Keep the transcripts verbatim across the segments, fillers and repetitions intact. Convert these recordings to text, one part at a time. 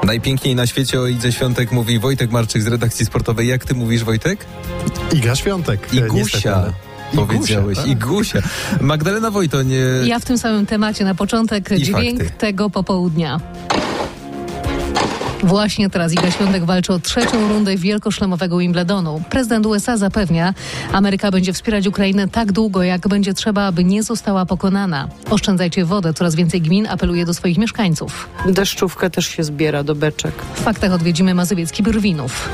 Najpiękniej na świecie o Idze Świątek mówi Wojtek Marczyk z redakcji sportowej. Jak ty mówisz, Wojtek? Iga Świątek. I Gusia. Powiedziałeś. I Gusia. Magdalena Wojtoń. Ja w tym samym temacie na początek I dźwięk fakty. tego popołudnia. Właśnie teraz Iga Świątek walczy o trzecią rundę wielkoszlemowego Wimbledonu. Prezydent U S A zapewnia, Ameryka będzie wspierać Ukrainę tak długo, jak będzie trzeba, aby nie została pokonana. Oszczędzajcie wodę. Coraz więcej gmin apeluje do swoich mieszkańców. Deszczówkę też się zbiera do beczek. W faktach odwiedzimy mazowiecki Brwinów.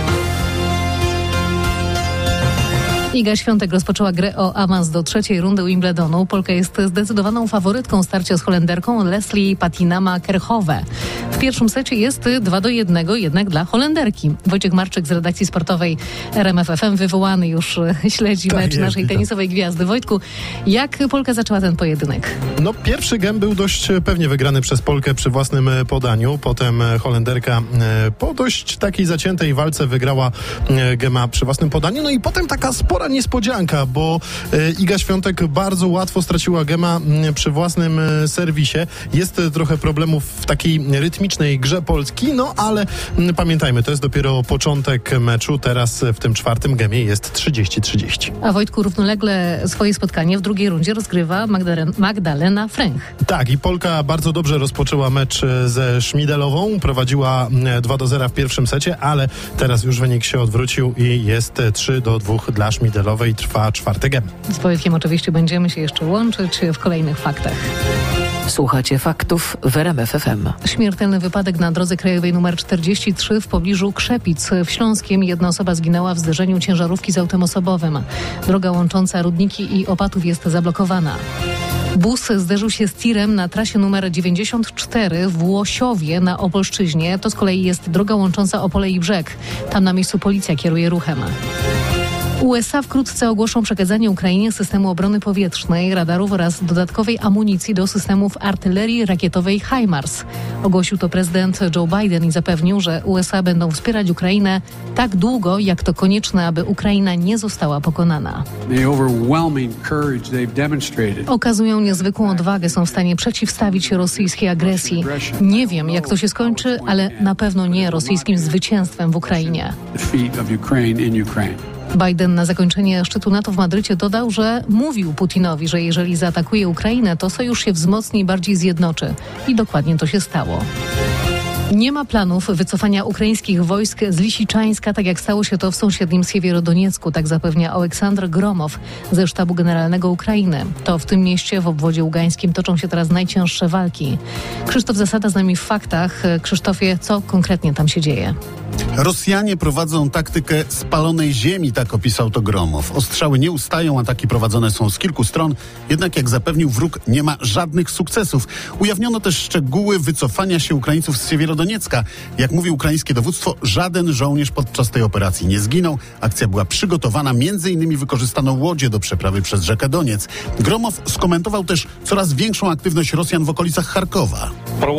Iga Świątek rozpoczęła grę o awans do trzeciej rundy Wimbledonu. Polka jest zdecydowaną faworytką starcia z Holenderką Leslie Patinama-Kerchove. W pierwszym secie jest dwa do jednego jednak dla Holenderki. Wojciech Marczyk z redakcji sportowej R M F F M, wywołany już śledzi Tak mecz jest, naszej witam. tenisowej gwiazdy. Wojtku, jak Polka zaczęła ten pojedynek? No pierwszy gem był dość pewnie wygrany przez Polkę przy własnym podaniu. Potem Holenderka po dość takiej zaciętej walce wygrała gema przy własnym podaniu. No i potem taka spora niespodzianka, bo Iga Świątek bardzo łatwo straciła gema przy własnym serwisie. Jest trochę problemów w takiej rytmicznej grze Polski, no ale pamiętajmy, to jest dopiero początek meczu. Teraz w tym czwartym gemie jest trzydzieści trzydzieści. A Wojtku, równolegle swoje spotkanie w drugiej rundzie rozgrywa Magdalena, Magdalena Fręch. Tak, i Polka bardzo dobrze rozpoczęła mecz ze Szmidelową. Prowadziła dwa do zera w pierwszym secie, ale teraz już wynik się odwrócił i jest trzy do dwóch dla Szmidelowej. Trwa czwarty gem. Z Wojtkiem oczywiście będziemy się jeszcze łączyć w kolejnych faktach. Słuchacie faktów w R M F F M. Śmiertelny wypadek na drodze krajowej nr czterdzieści trzy w pobliżu Krzepic w Śląskiem. Jedna osoba zginęła w zderzeniu ciężarówki z autem osobowym. Droga łącząca Rudniki i Opatów jest zablokowana. Bus zderzył się z tirem na trasie numer dziewięćdziesiąt cztery w Łosiowie na Opolszczyźnie. To z kolei jest droga łącząca Opole i Brzeg. Tam na miejscu policja kieruje ruchem. U S A wkrótce ogłoszą przekazanie Ukrainie systemu obrony powietrznej, radarów oraz dodatkowej amunicji do systemów artylerii rakietowej HIMARS. Ogłosił to prezydent Joe Biden i zapewnił, że U S A będą wspierać Ukrainę tak długo, jak to konieczne, aby Ukraina nie została pokonana. Okazują niezwykłą odwagę, są w stanie przeciwstawić się rosyjskiej agresji. Nie wiem, jak to się skończy, ale na pewno nie rosyjskim zwycięstwem w Ukrainie. Biden na zakończenie szczytu NATO w Madrycie dodał, że mówił Putinowi, że jeżeli zaatakuje Ukrainę, to sojusz się wzmocni i bardziej zjednoczy. I dokładnie to się stało. Nie ma planów wycofania ukraińskich wojsk z Lisiczańska, tak jak stało się to w sąsiednim Siewierodoniecku, tak zapewnia Oleksandr Gromow ze Sztabu Generalnego Ukrainy. To w tym mieście w obwodzie ługańskim toczą się teraz najcięższe walki. Krzysztof Zasada z nami w faktach. Krzysztofie, co konkretnie tam się dzieje? Rosjanie prowadzą taktykę spalonej ziemi, tak opisał to Gromow. Ostrzały nie ustają, ataki prowadzone są z kilku stron, jednak jak zapewnił wróg, nie ma żadnych sukcesów. Ujawniono też szczegóły wycofania się Ukraińców z Siewierodoniecka. Jak mówi ukraińskie dowództwo, żaden żołnierz podczas tej operacji nie zginął. Akcja była przygotowana, między innymi wykorzystano łodzie do przeprawy przez rzekę Doniec. Gromow skomentował też coraz większą aktywność Rosjan w okolicach Charkowa.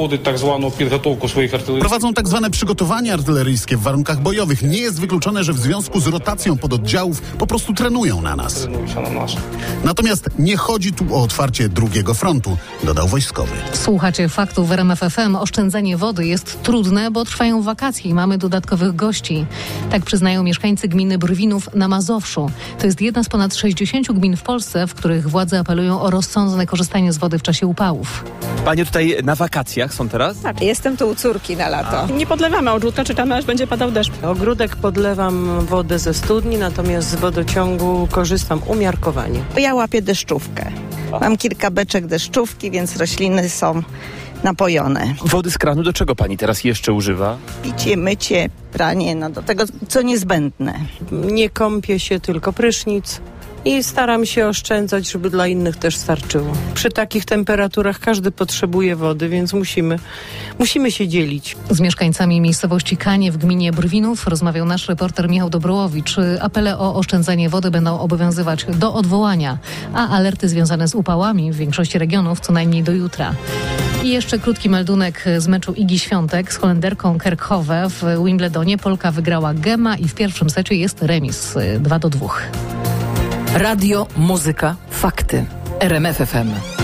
Prowadzą tak zwane przygotowanie artyleryjskie w warunkach bojowych. Nie jest wykluczone, że w związku z rotacją pododdziałów po prostu trenują na nas. Natomiast nie chodzi tu o otwarcie drugiego frontu, dodał wojskowy. Słuchacie faktów w R M F F M. Oszczędzanie wody jest trudne, bo trwają wakacje i mamy dodatkowych gości. Tak przyznają mieszkańcy gminy Brwinów na Mazowszu. To jest jedna z ponad sześćdziesięciu gmin w Polsce, w których władze apelują o rozsądne korzystanie z wody w czasie upałów. Panie tutaj na wakacjach są teraz? Tak, jestem tu u córki na lato. A. Nie podlewamy ogródka, czekamy aż będzie padał deszcz. Ogródek podlewam wodę ze studni, natomiast z wodociągu korzystam umiarkowanie. Ja łapię deszczówkę. Mam kilka beczek deszczówki, więc rośliny są napojone. Wody z kranu do czego pani teraz jeszcze używa? Picie, mycie, pranie, no do tego co niezbędne. Nie kąpię się, tylko prysznic. I staram się oszczędzać, żeby dla innych też starczyło. Przy takich temperaturach każdy potrzebuje wody, więc musimy, musimy się dzielić. Z mieszkańcami miejscowości Kanie w gminie Brwinów rozmawiał nasz reporter Michał Dobrołowicz. Apele o oszczędzanie wody będą obowiązywać do odwołania, a alerty związane z upałami w większości regionów co najmniej do jutra. I jeszcze krótki meldunek z meczu Igi Świątek z Holenderką Kerchove w Wimbledonie. Polka wygrała gema i w pierwszym secie jest remis dwa do dwóch. Radio, muzyka, fakty. R M F F M.